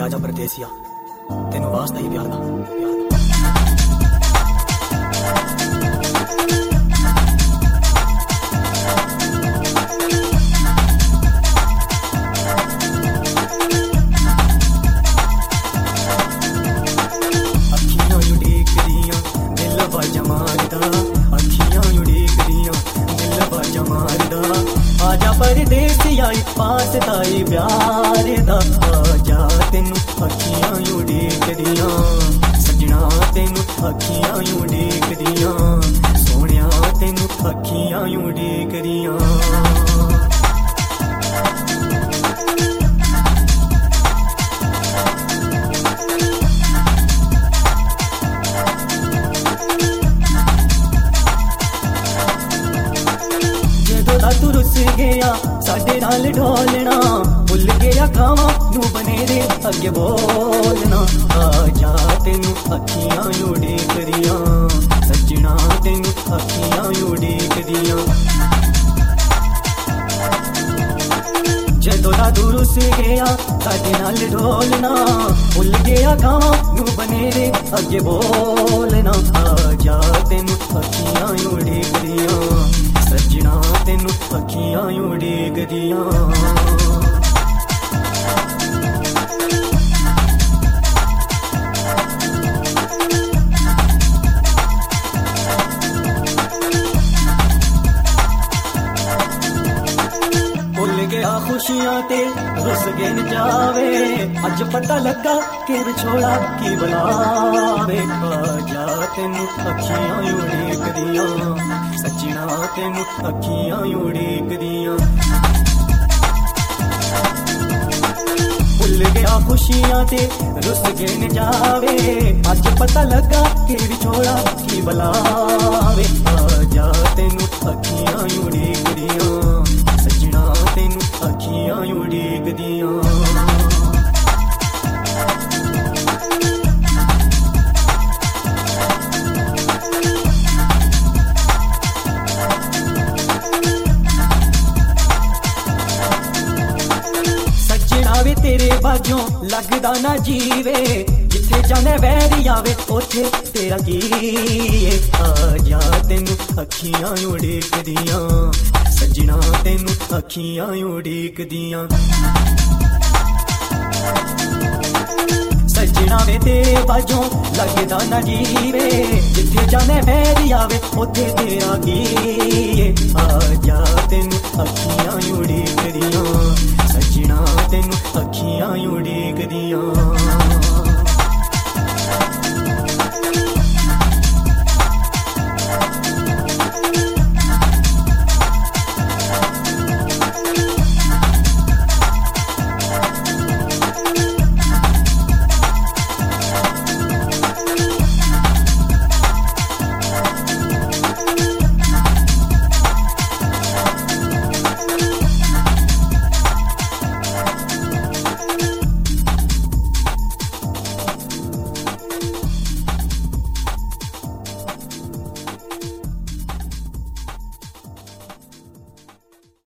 आजा परदेसिया तेनू वास्ता ही प्यार दा आजा परदेसिया पास ताई प्यार दा आजा तेनू अखियां उड़ीकदियां सजना तेनू अखियां उड़ीकदियां सोहणिया तेनू अखियां उड़ीकदियां तू रुस गया साडे नाल ढोलना भुल गया खावा नू बनेरे अगे बोलना आजा तेनू अखियां उड़ीकदियां सजना तेनू अखियां उड़ीकदियां जदों दा तू रुस गया साडे नाल ढोलना भुल गया खावा नू बनेरे अगे बोलना आजा तेनू अखियां उड़ीकदियां सजना तेनू अखियां उड़ीकदियां भुल गया खुशियां ते रुस गए न जावे अज पता लगा कि विछोड़ा की बुलावे आजा तेनू अखियां उड़ीकदियां सजना तेनू अखियां उड़ीकदियां भुल गया खुशियां ते रुस गए न जावे अज पता लगा कि विछोड़ा की बुलावे आजा तेनू अखियां उड़ीकदियां सजना तेनू अखियां उड़ीकदियां तेरे बाजों लगदा ना जीवे जिथे जाने वैरी आवे उथे तेरा की आजा तेनू अखियां उड़ीकदियां सजना तेनू अखियां उड़ीकदियां सजना वे तेरे बाजों लगदा ना जीवे जिथे जाने वैरी आवे उथे तेरा की आजा तेनू अखियां उड़ीकदियां सजना तेनू अखियां उड़ीकदियां